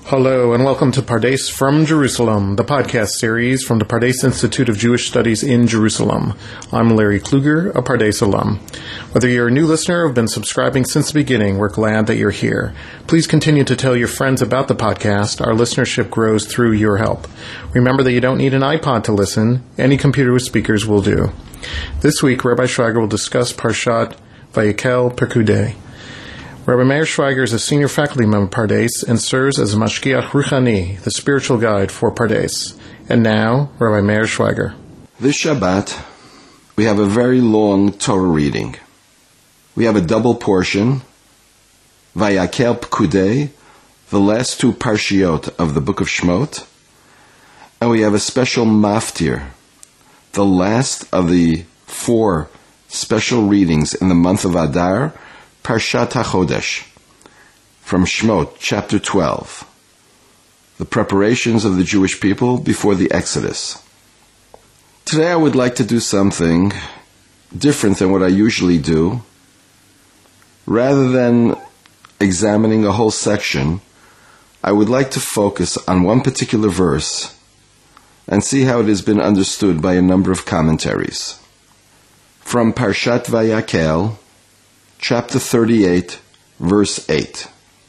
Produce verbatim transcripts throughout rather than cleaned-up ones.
Hello and welcome to Pardes from Jerusalem, the podcast series from the Pardes Institute of Jewish Studies in Jerusalem. I'm Larry Kluger, a Pardes alum. Whether you're a new listener or have been subscribing since the beginning, we're glad that you're here. Please continue to tell your friends about the podcast. Our listenership grows through your help. Remember that you don't need an iPod to listen. Any computer with speakers will do. This week, Rabbi Schweiger will discuss Parshat Vayakel Pekudei. Rabbi Meir Schweiger is a senior faculty member of Pardes and serves as a Mashgiach Ruchani, the spiritual guide for Pardes. And now, Rabbi Meir Schweiger. This Shabbat, we have a very long Torah reading. We have a double portion, Vayakel Pekudei, the last two parshiot of the book of Shemot, and we have a special maftir, the last of the four special readings in the month of Adar, Parshat HaChodesh, from Shemot, chapter twelve, the preparations of the Jewish people before the Exodus. Today I would like to do something different than what I usually do. Rather than examining a whole section, I would like to focus on one particular verse and see how it has been understood by a number of commentaries. From Parshat Vayakel, chapter thirty-eight, verse eight.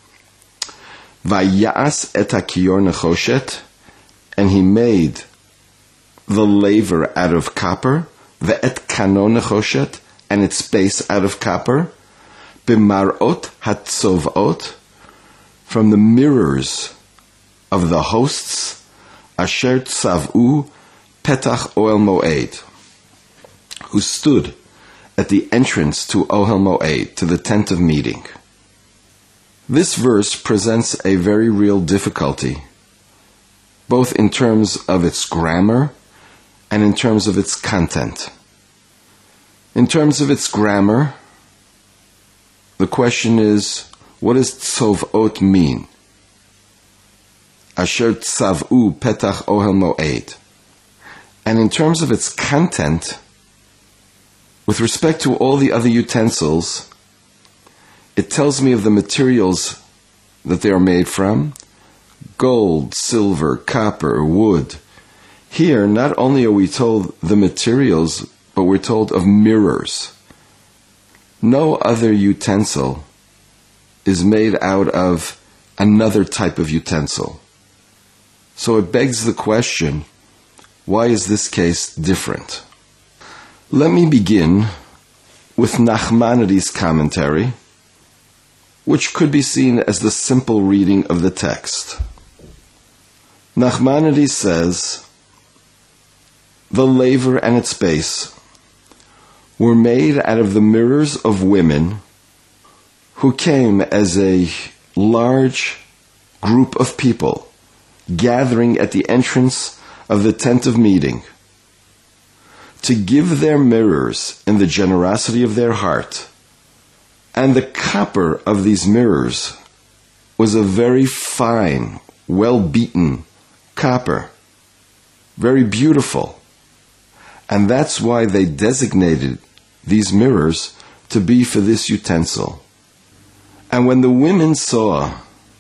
Vayas et hakiyor nechoshet, and he made the laver out of copper, ve'et kano nechoshet, and its base out of copper, b'marot hatzovot, from the mirrors of the hosts, asher tzav'u petach oel moed, who stood at the entrance to Ohel Moed, to the tent of meeting. This verse presents a very real difficulty, both in terms of its grammar and in terms of its content. In terms of its grammar, the question is, what does tzovot mean? Asher tzav'u petach Ohel Moed. And in terms of its content, with respect to all the other utensils, it tells me of the materials that they are made from: gold, silver, copper, wood. Here, not only are we told the materials, but we're told of mirrors. No other utensil is made out of another type of utensil. So it begs the question, why is this case different? Let me begin with Nachmanides' commentary, which could be seen as the simple reading of the text. Nachmanides says, the laver and its base were made out of the mirrors of women who came as a large group of people gathering at the entrance of the tent of meeting, to give their mirrors in the generosity of their heart. And the copper of these mirrors was a very fine, well-beaten copper, very beautiful. And that's why they designated these mirrors to be for this utensil. And when the women saw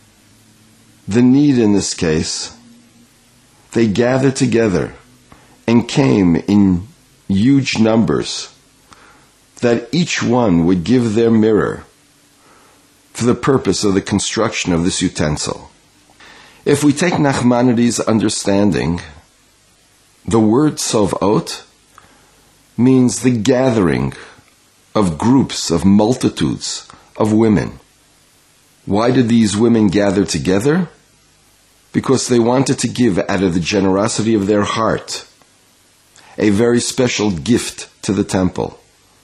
the need in this case, they gathered together and came in huge numbers, that each one would give their mirror for the purpose of the construction of this utensil. If we take Nachmanides' understanding, the word tzovot means the gathering of groups, of multitudes of women. Why did these women gather together? Because they wanted to give out of the generosity of their heart a very special gift to the temple.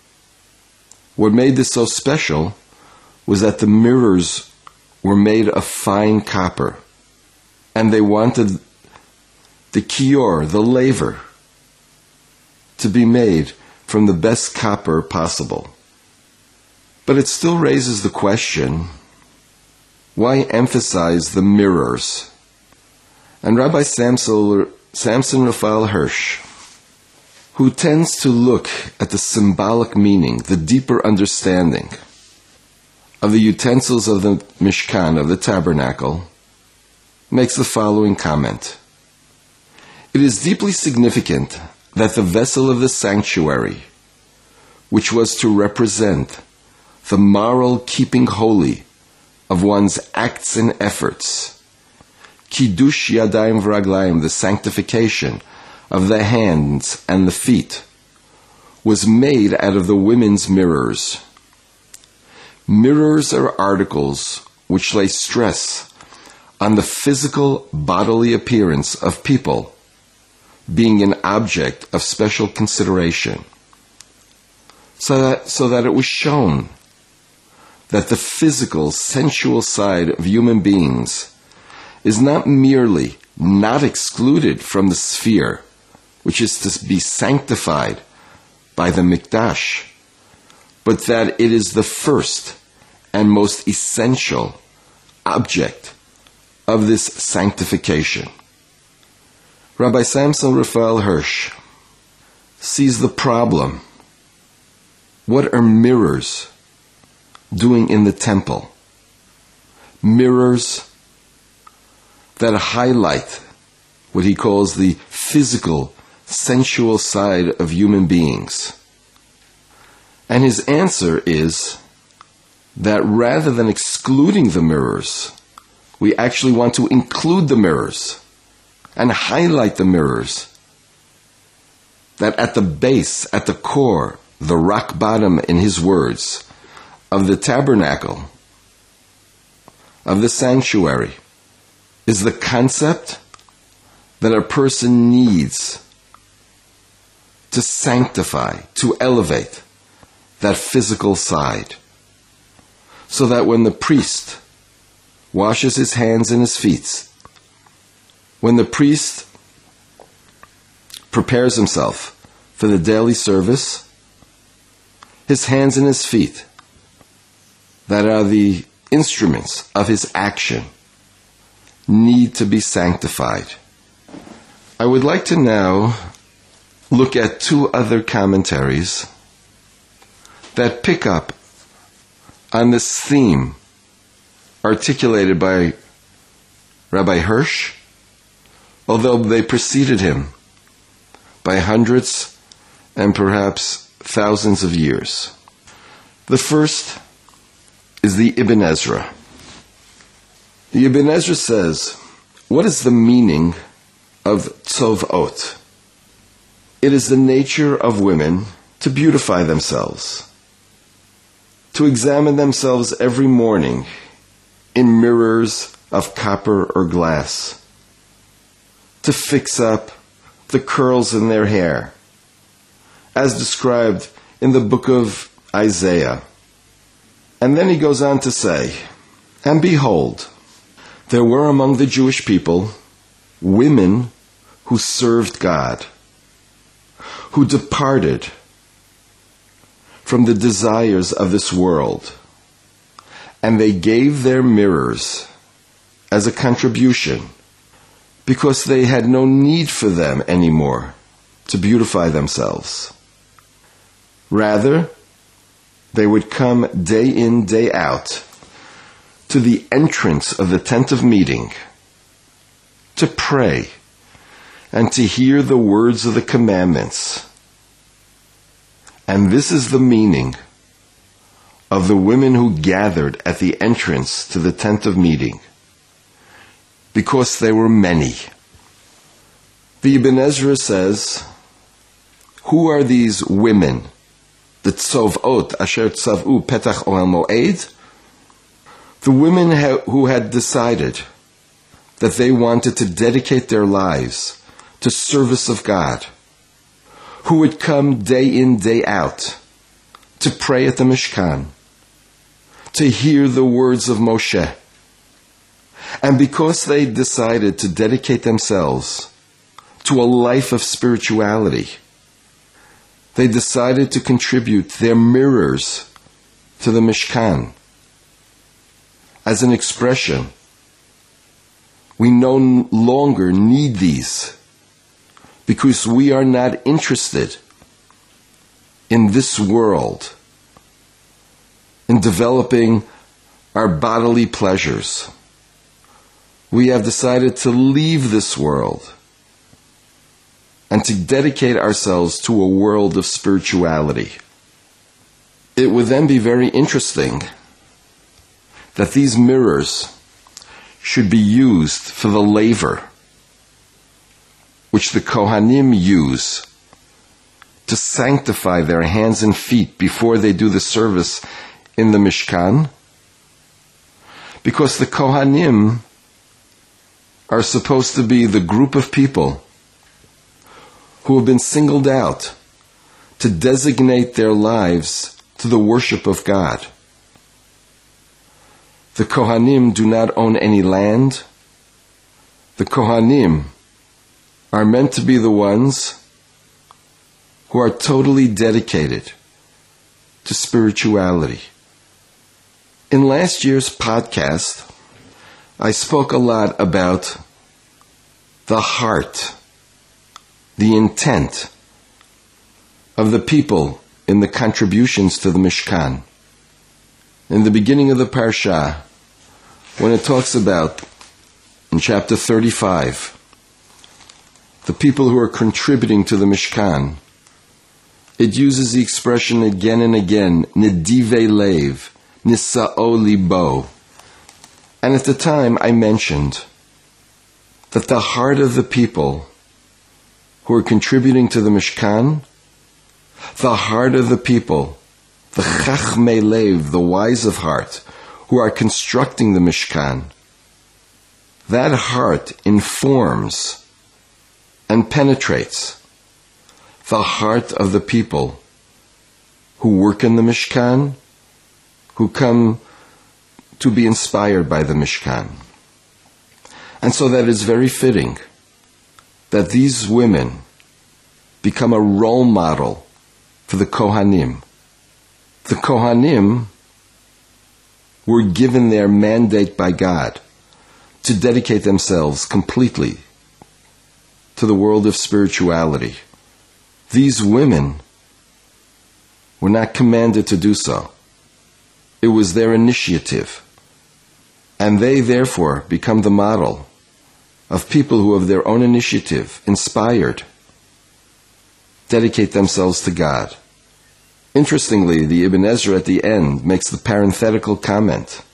What made this so special was that the mirrors were made of fine copper, and they wanted the kiyor, the laver, to be made from the best copper possible. But it still raises the question, why emphasize the mirrors? And Rabbi Samson, Samson Raphael Hirsch, who tends to look at the symbolic meaning, the deeper understanding of the utensils of the Mishkan, of the tabernacle, makes the following comment. It is deeply significant that the vessel of the sanctuary, which was to represent the moral keeping holy of one's acts and efforts, Kiddush Yadayim V'Raglayim, the sanctification of the hands and the feet, was made out of the women's mirrors. Mirrors are articles which lay stress on the physical bodily appearance of people being an object of special consideration, so that, so that it was shown that the physical, sensual side of human beings is not merely not excluded from the sphere, which is to be sanctified by the Mikdash, but that it is the first and most essential object of this sanctification. Rabbi Samson Raphael Hirsch sees the problem. What are mirrors doing in the temple? Mirrors that highlight what he calls the physical, sensual side of human beings. And his answer is that rather than excluding the mirrors, we actually want to include the mirrors and highlight the mirrors. That at the base, at the core, the rock bottom, in his words, of the tabernacle, of the sanctuary, is the concept that a person needs to sanctify, to elevate that physical side, so that when the priest washes his hands and his feet, when the priest prepares himself for the daily service, his hands and his feet, that are the instruments of his action, need to be sanctified. I would like to now look at two other commentaries that pick up on this theme articulated by Rabbi Hirsch, although they preceded him by hundreds and perhaps thousands of years. The first is the Ibn Ezra. The Ibn Ezra says, what is the meaning of tzovot? It is the nature of women to beautify themselves, to examine themselves every morning in mirrors of copper or glass, to fix up the curls in their hair, as described in the book of Isaiah. And then he goes on to say, and behold, there were among the Jewish people women who served God, who departed from the desires of this world, and they gave their mirrors as a contribution because they had no need for them anymore to beautify themselves. Rather, they would come day in, day out to the entrance of the tent of meeting to pray and to hear the words of the commandments. And this is the meaning of the women who gathered at the entrance to the tent of meeting, because they were many. The Ibn Ezra says, who are these women? The tzovot, asher tzav'u petach ohel moed? The women ha- who had decided that they wanted to dedicate their lives to service of God, who would come day in, day out to pray at the Mishkan, to hear the words of Moshe. And because they decided to dedicate themselves to a life of spirituality, they decided to contribute their mirrors to the Mishkan as an expression. We no longer need these because we are not interested in this world, in developing our bodily pleasures. we have decided to leave this world and to dedicate ourselves to a world of spirituality. It would then be very interesting that these mirrors should be used for the laver, which the Kohanim use to sanctify their hands and feet before they do the service in the Mishkan, because the Kohanim are supposed to be the group of people who have been singled out to designate their lives to the worship of God. The Kohanim do not own any land. The Kohanim are meant to be the ones who are totally dedicated to spirituality. In last year's podcast, I spoke a lot about the heart, the intent of the people in the contributions to the Mishkan. In the beginning of the Parsha, when it talks about, in chapter thirty-five, the people who are contributing to the Mishkan, it uses the expression again and again, Nedivei Lev, Nisa'o Libo. And at the time I mentioned that the heart of the people who are contributing to the Mishkan, the heart of the people, the Chachmei Lev, the wise of heart, who are constructing the Mishkan, that heart informs and penetrates the heart of the people who work in the Mishkan, who come to be inspired by the Mishkan. And so that is very fitting that these women become a role model for the Kohanim. The Kohanim were given their mandate by God to dedicate themselves completely to the world of spirituality. These women were not commanded to do so. It was their initiative. And they therefore become the model of people who of their own initiative, inspired, dedicate themselves to God. Interestingly, the Ibn Ezra at the end makes the parenthetical comment,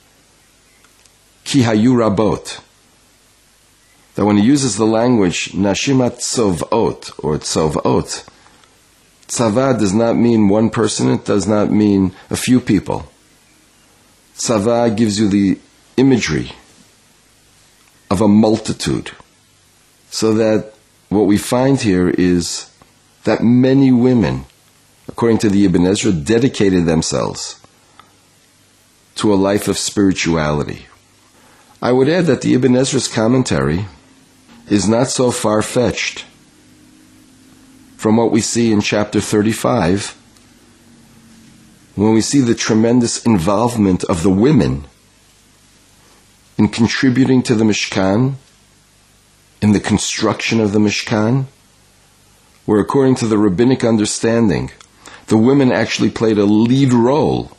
Ki hayu rabot, that when he uses the language Nashimat Tzovot or Tzovot, Tzava does not mean one person, it does not mean a few people. Tzava gives you the imagery of a multitude. So that what we find here is that many women, according to the Ibn Ezra, dedicated themselves to a life of spirituality. I would add that the Ibn Ezra's commentary is not so far-fetched from what we see in chapter thirty-five, when we see the tremendous involvement of the women in contributing to the Mishkan, in the construction of the Mishkan, where according to the rabbinic understanding, the women actually played a lead role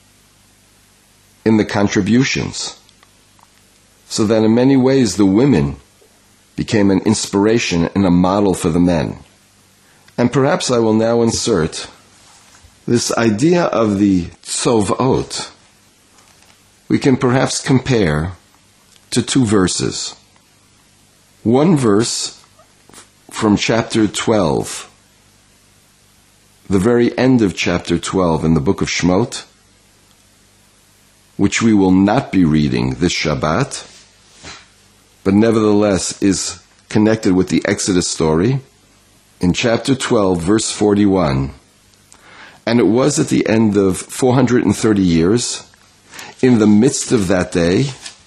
in the contributions. So that in many ways the women became an inspiration and a model for the men. And perhaps I will now insert this idea of the tzovot. We can perhaps compare to two verses. One verse from chapter twelve, the very end of chapter twelve in the book of Shemot, which we will not be reading this Shabbat, but nevertheless is connected with the Exodus story. In chapter twelve, verse forty-one, and it was at the end of four hundred thirty years, in the midst of that day,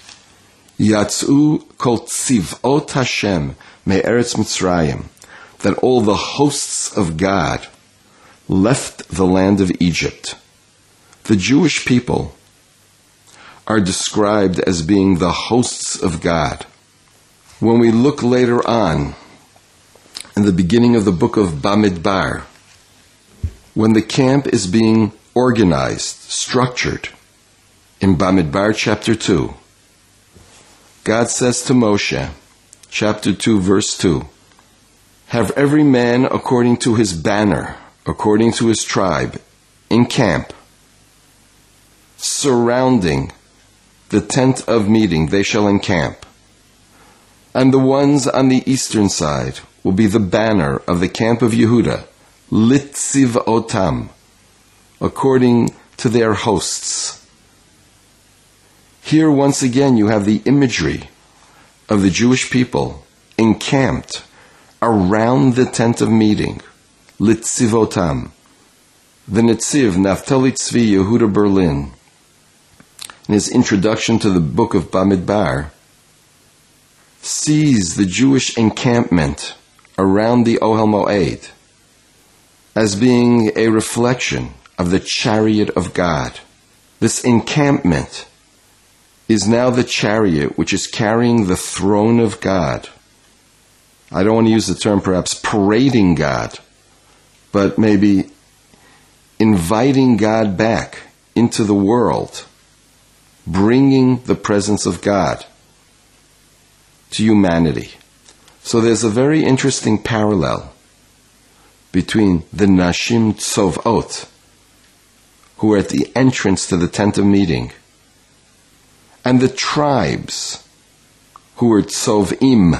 Yatzu kol tzivot Hashem me'eretz Mitzrayim, that all the hosts of God left the land of Egypt. The Jewish people are described as being the hosts of God. When we look later on, in the beginning of the book of Bamidbar, when the camp is being organized, structured, in Bamidbar chapter two, God says to Moshe, chapter two, verse two, have every man according to his banner, according to his tribe, encamp, surrounding the tent of meeting, they shall encamp. And the ones on the eastern side will be the banner of the camp of Yehuda, Litzivotam, according to their hosts. Here once again you have the imagery of the Jewish people encamped around the tent of meeting, Litzivotam. The Netziv, Naftali Tzvi Yehuda Berlin, in his introduction to the book of Bamidbar, sees the Jewish encampment around the Ohel Moed as being a reflection of the chariot of God. This encampment is now the chariot which is carrying the throne of God. I don't want to use the term perhaps parading God, but maybe inviting God back into the world, bringing the presence of God to humanity. So there's a very interesting parallel between the Nashim Tzovot, who are at the entrance to the tent of meeting, and the tribes who are Tzovim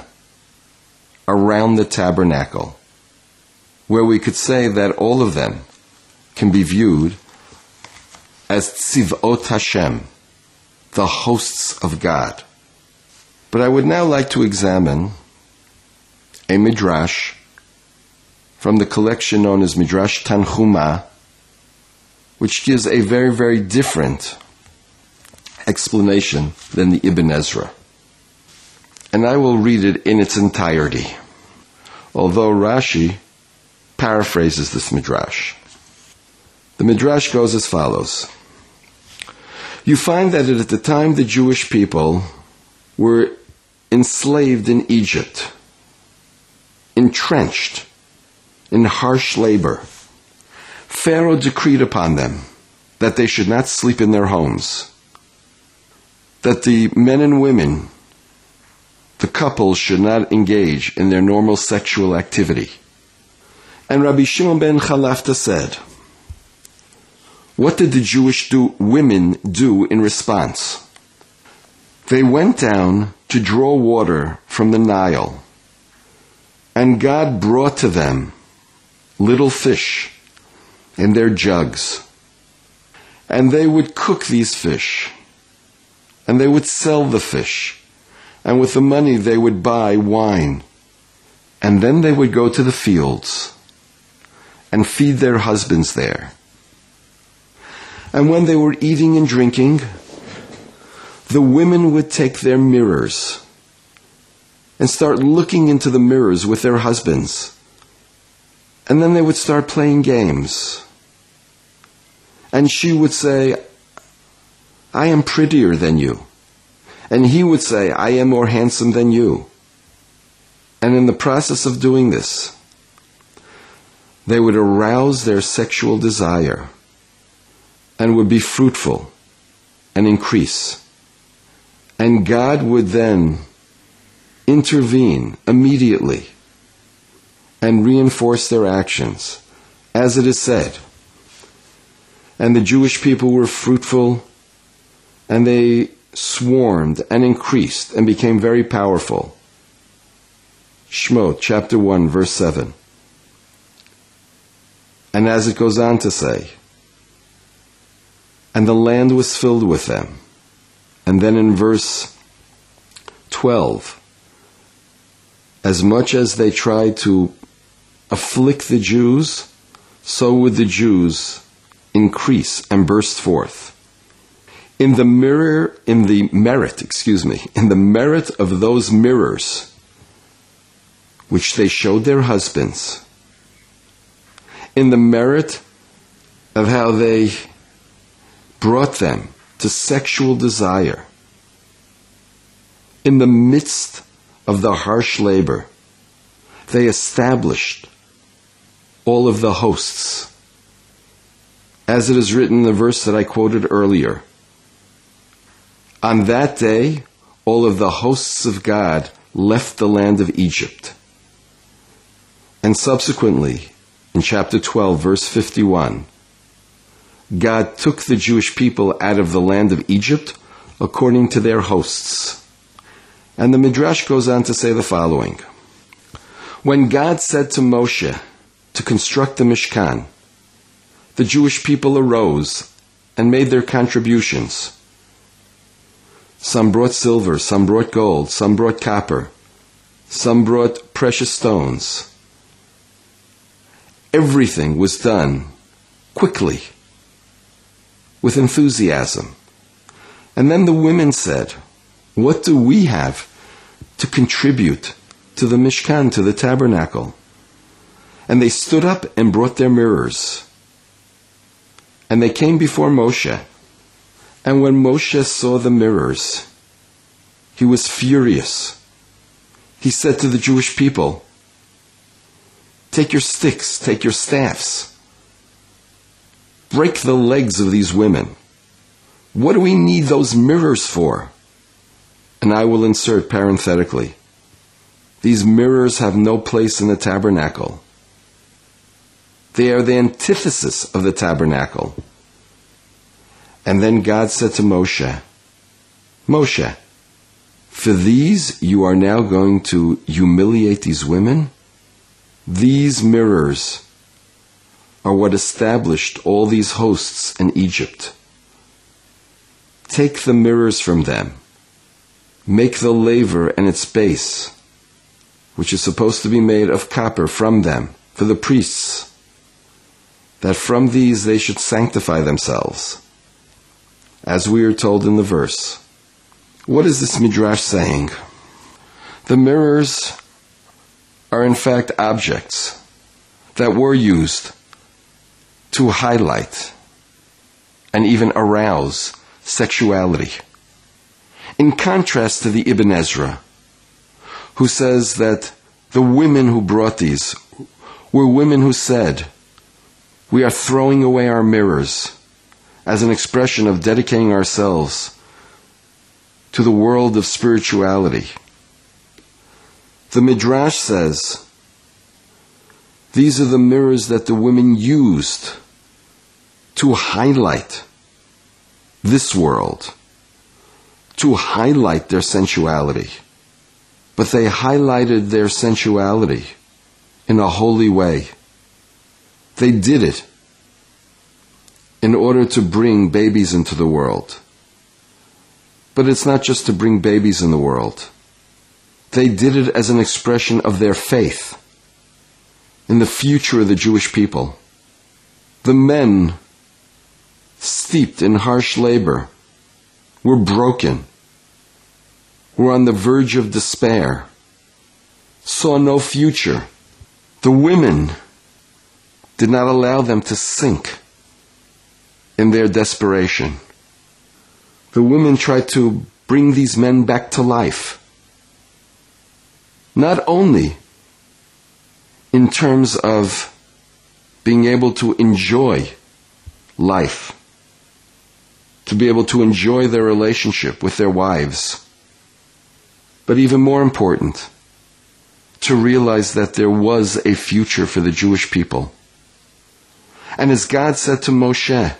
around the tabernacle, where we could say that all of them can be viewed as Tzivot Hashem, the hosts of God. But I would now like to examine a midrash from the collection known as Midrash Tanchuma, which gives a very, very different explanation than the Ibn Ezra. And I will read it in its entirety, although Rashi paraphrases this midrash. The midrash goes as follows. You find that at the time the Jewish people were enslaved in Egypt, entrenched in harsh labor, Pharaoh decreed upon them that they should not sleep in their homes, that the men and women, the couples, should not engage in their normal sexual activity. And Rabbi Shimon ben Chalafta said, what did the Jewish do, women do in response? They went down to draw water from the Nile, and God brought to them little fish in their jugs. And they would cook these fish, and they would sell the fish, and with the money they would buy wine. And then they would go to the fields and feed their husbands there. And when they were eating and drinking, the women would take their mirrors and start looking into the mirrors with their husbands. And then they would start playing games. And she would say, I am prettier than you. And he would say, I am more handsome than you. And in the process of doing this, they would arouse their sexual desire and would be fruitful and increase. And God would then intervene immediately and reinforce their actions, as it is said. And the Jewish people were fruitful, and they swarmed and increased and became very powerful. Shmot, chapter one, verse seven. And as it goes on to say, and the land was filled with them. And then in verse twelve, as much as they tried to afflict the Jews, so would the Jews increase and burst forth. In the mirror, in the merit, excuse me, in the merit of those mirrors which they showed their husbands, in the merit of how they brought them to sexual desire, in the midst of the harsh labor, they established all of the hosts. As it is written in the verse that I quoted earlier, on that day, all of the hosts of God left the land of Egypt. And subsequently, in chapter twelve, verse fifty-one, God took the Jewish people out of the land of Egypt according to their hosts. And the Midrash goes on to say the following. When God said to Moshe to construct the Mishkan, the Jewish people arose and made their contributions. Some brought silver, some brought gold, some brought copper, some brought precious stones. Everything was done quickly, with enthusiasm. And then the women said, what do we have to contribute to the Mishkan, to the tabernacle? And they stood up and brought their mirrors. And they came before Moshe. And when Moshe saw the mirrors, he was furious. He said to the Jewish people, take your sticks, take your staffs, break the legs of these women. What do we need those mirrors for? And I will insert parenthetically, these mirrors have no place in the tabernacle. They are the antithesis of the tabernacle. And then God said to Moshe, Moshe, for these you are now going to humiliate these women? These mirrors are what established all these hosts in Egypt. Take the mirrors from them. Make the laver and its base, which is supposed to be made of copper, from them, for the priests, that from these they should sanctify themselves, as we are told in the verse. What is this Midrash saying? The mirrors are in fact objects that were used to highlight and even arouse sexuality. In contrast to the Ibn Ezra, who says that the women who brought these were women who said, we are throwing away our mirrors as an expression of dedicating ourselves to the world of spirituality. The Midrash says, these are the mirrors that the women used to highlight this world, to highlight their sensuality. But they highlighted their sensuality in a holy way. They did it in order to bring babies into the world. But it's not just to bring babies in the world. They did it as an expression of their faith in the future of the Jewish people. The men, steeped in harsh labor, were broken, were on the verge of despair, saw no future. The women did not allow them to sink in their desperation. The women tried to bring these men back to life. Not only in terms of being able to enjoy life, to be able to enjoy their relationship with their wives, but even more important, to realize that there was a future for the Jewish people. And as God said to Moshe,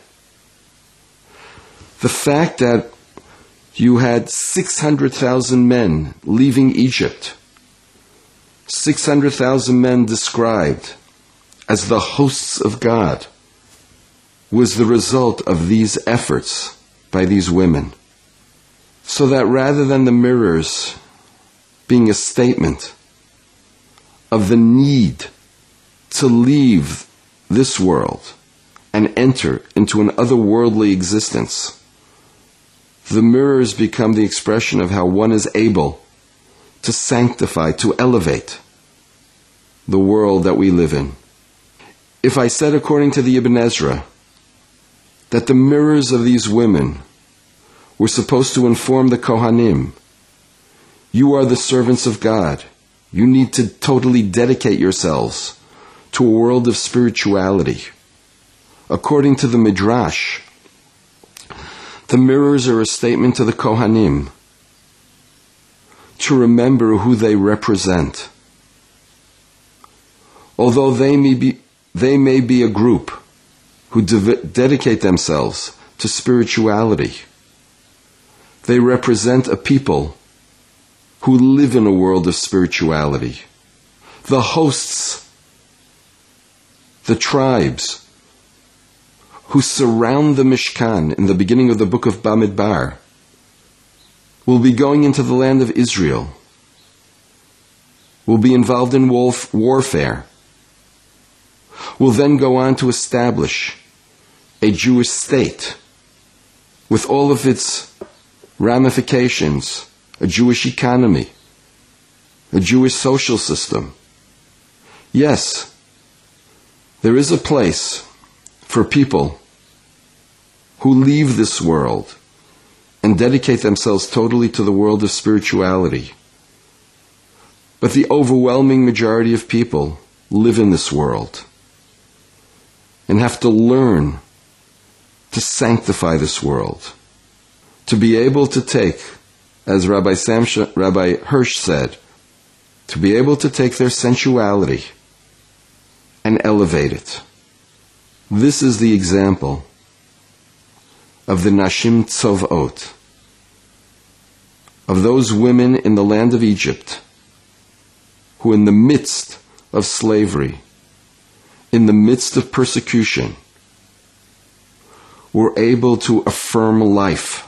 the fact that you had six hundred thousand men leaving Egypt, six hundred thousand men described as the hosts of God, was the result of these efforts by these women. So that rather than the mirrors being a statement of the need to leave this world and enter into an otherworldly existence, the mirrors become the expression of how one is able to sanctify, to elevate the world that we live in. If I said, according to the Ibn Ezra, that the mirrors of these women were supposed to inform the Kohanim, you are the servants of God. You need to totally dedicate yourselves to a world of spirituality. According to the Midrash, the mirrors are a statement to the Kohanim to remember who they represent. Although they may be, they may be a group who de- dedicate themselves to spirituality, they represent a people who live in a world of spirituality. The hosts, the tribes who surround the Mishkan in the beginning of the book of Bamidbar will be going into the land of Israel, will be involved in warf- warfare, will then go on to establish a Jewish state with all of its ramifications, a Jewish economy, a Jewish social system. Yes, there is a place for people who leave this world and dedicate themselves totally to the world of spirituality. But the overwhelming majority of people live in this world and have to learn to sanctify this world, to be able to take, as Rabbi Samsha, Rabbi Hirsch said, to be able to take their sensuality and elevate it. This is the example of the Nashim Tzovot, of those women in the land of Egypt who in the midst of slavery, in the midst of persecution, were able to affirm life,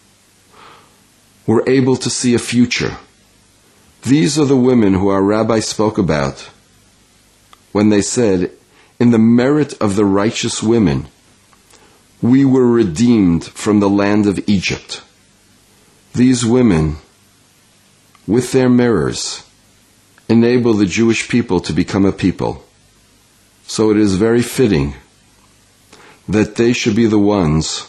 were able to see a future. These are the women who our rabbi spoke about when they said, in the merit of the righteous women, we were redeemed from the land of Egypt. These women, with their mirrors, enable the Jewish people to become a people. So it is very fitting that they should be the ones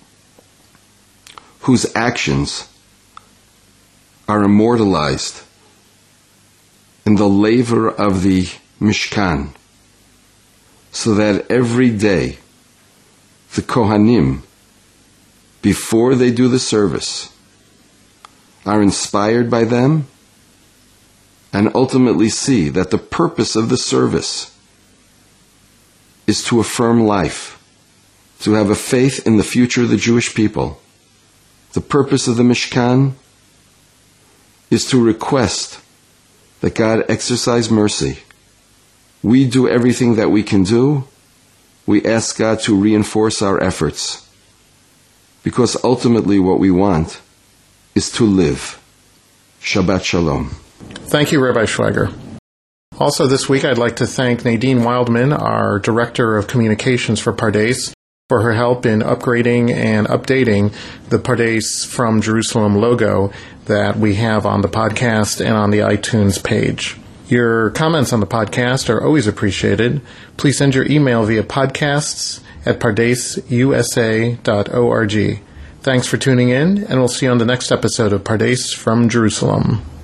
whose actions are immortalized in the laver of the Mishkan, so that every day the Kohanim, before they do the service, are inspired by them and ultimately see that the purpose of the service is to affirm life, to have a faith in the future of the Jewish people. The purpose of the Mishkan is to request that God exercise mercy. We do everything that we can do. We ask God to reinforce our efforts, because ultimately what we want is to live. Shabbat Shalom. Thank you, Rabbi Schweiger. Also this week, I'd like to thank Nadine Wildman, our Director of Communications for Pardes, for her help in upgrading and updating the Pardes from Jerusalem logo that we have on the podcast and on the iTunes page. Your comments on the podcast are always appreciated. Please send your email via podcasts at pardesusa dot org. Thanks for tuning in, and we'll see you on the next episode of Pardes from Jerusalem.